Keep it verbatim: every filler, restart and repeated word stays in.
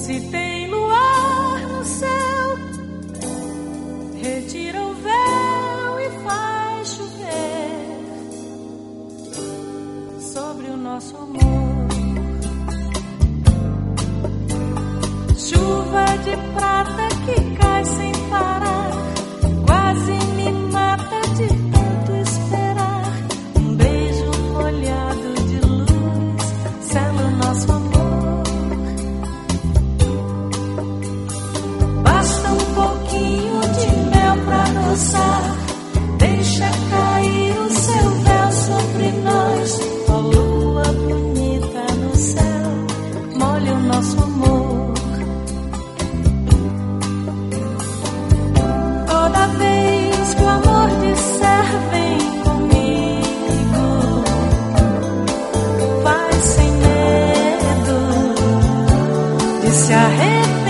Se tem luar no céu, retira o véu e faz chover sobre o nosso amor. Chuva de prata que cai sem parar, quase me mata de tanto esperar. Um beijo molhado de luz sela o nosso amor. Basta um pouquinho de mel pra adoçar, deixa cair o seu véu sobre nós. Ó lua bonita no céu, molha o nosso amor. Toda vez que o amor disser vem comigo, vai sem medo de se arrepender.